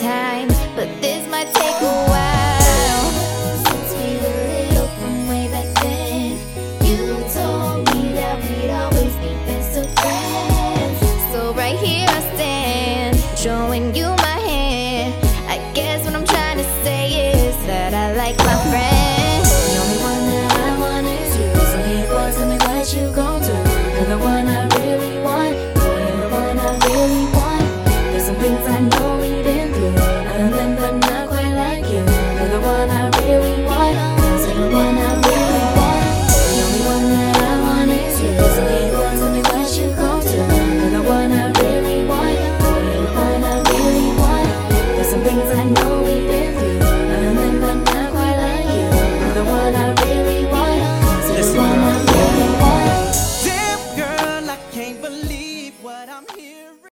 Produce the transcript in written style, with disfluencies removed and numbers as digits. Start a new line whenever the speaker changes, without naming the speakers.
time, but this might take a while. Since we were little from way back then, you told me that we'd always be best of friends. So right here I stand, showing you my hand. I guess what I'm trying to say is that I like my friends.
The only one that I want is you. So here, boy, tell me what you gon' do. You're the one I really want. Boy, you're the one I really want. There's some things I know we've been through. None of them, but not quite like you. You're the one I really want. You're the one I really want. The only one that I want is you. So here, boy, tell me what you gon' do. You're the one I really want. Boy, you're the one I really want. There's some things I know we've been through. None of them, but not quite like you. You're the one I really want. You're the one I really want.
Damn girl, I can't believe what I'm hearing.